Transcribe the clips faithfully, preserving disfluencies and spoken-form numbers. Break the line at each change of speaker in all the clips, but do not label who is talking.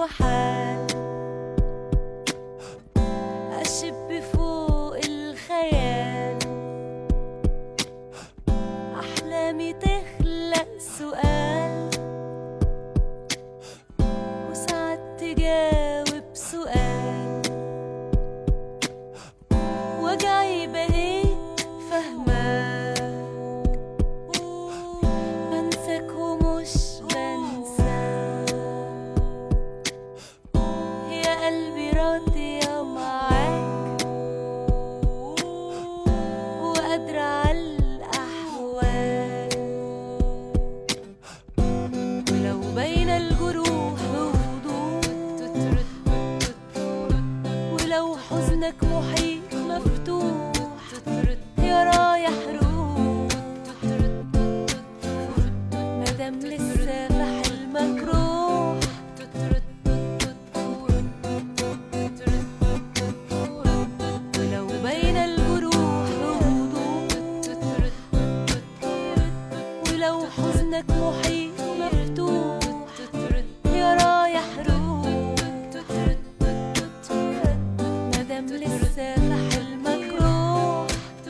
وحال، أشب فوق الخيال، أحلامي تخلق سؤال، وساعات تجاوب سؤال، وجعي بقيت فهماك، بنساك ومش بنساك، يا قلبي راضية معاك وقادرة عالأحوال، ولو بين الجروح بوضوح، ولو حزنك محيط مفتوح، يا رايح روح، مادام لسه في حلمك روح، ولو بين الجروح بوضوح، ولو حزنك محيط مفتوح، يا رايح روح، مادام لسه في حلمك روح.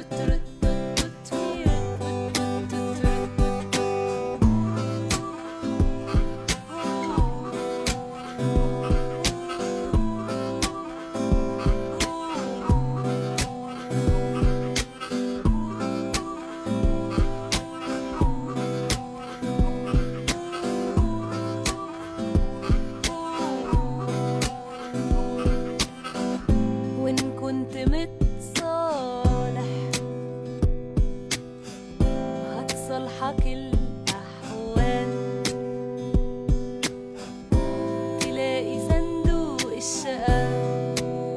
وإن كنت متصالح هتصالحك الأحوال، تلاقي صندوق الشقاء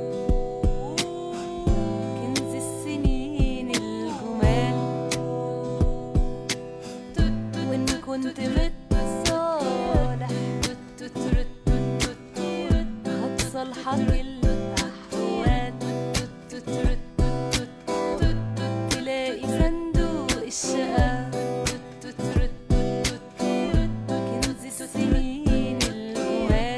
كنز السنين الجمال، وإن كنت متصالح هتصالحك الأحوال، تلاقي صندوق الشقاء كنز السنين الجمال.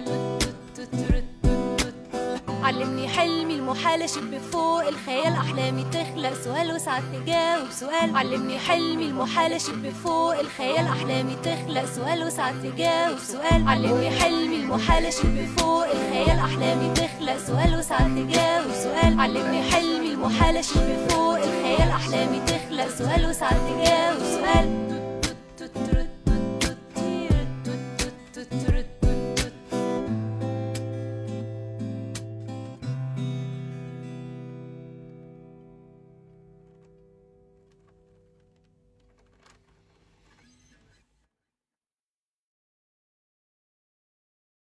علمني حلمي المحال أشب فوق الخيال، أحلامي تخلق سؤال وساعات تجاوب سؤال، علمني حلمي المحال أشب فوق الخيال، أحلامي تخلق سؤال وساعات تجاوب سؤال، علمني حلمي المحال أشب فوق الخيال، أحلامي تخلق سؤال وساعات تجاوب سؤال، علمني حلمي المحال أشب فوق الخيال، أحلامي تخلق سؤال وساعات تجاوب سؤال.